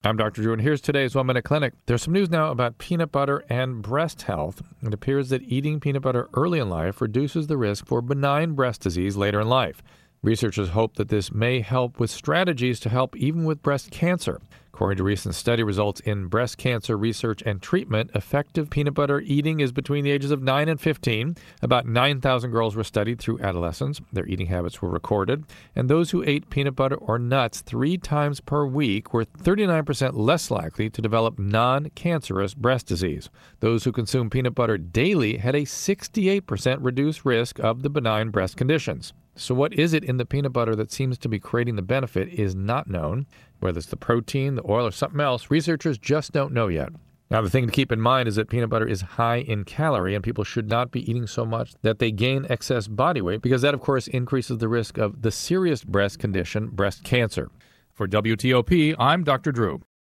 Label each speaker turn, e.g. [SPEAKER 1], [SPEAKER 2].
[SPEAKER 1] I'm Dr. Drew, and here's today's 1 Minute Clinic. There's some news now about peanut butter and breast health. It appears that eating peanut butter early in life reduces the risk for benign breast disease later in life. Researchers hope that this may help with strategies to help even with breast cancer. According to recent study results in breast cancer research and treatment, effective peanut butter eating is between the ages of 9 and 15. About 9,000 girls were studied through adolescence. Their eating habits were recorded. And those who ate peanut butter or nuts 3 times per week were 39% less likely to develop non-cancerous breast disease. Those who consumed peanut butter daily had a 68% reduced risk of the benign breast conditions. So what is it in the peanut butter that seems to be creating the benefit is not known. Whether it's the protein, the oil, or something else, researchers just don't know yet. Now, the thing to keep in mind is that peanut butter is high in calorie, and people should not be eating so much that they gain excess body weight, because that, of course, increases the risk of the serious breast condition, breast cancer. For WTOP, I'm Dr. Drew.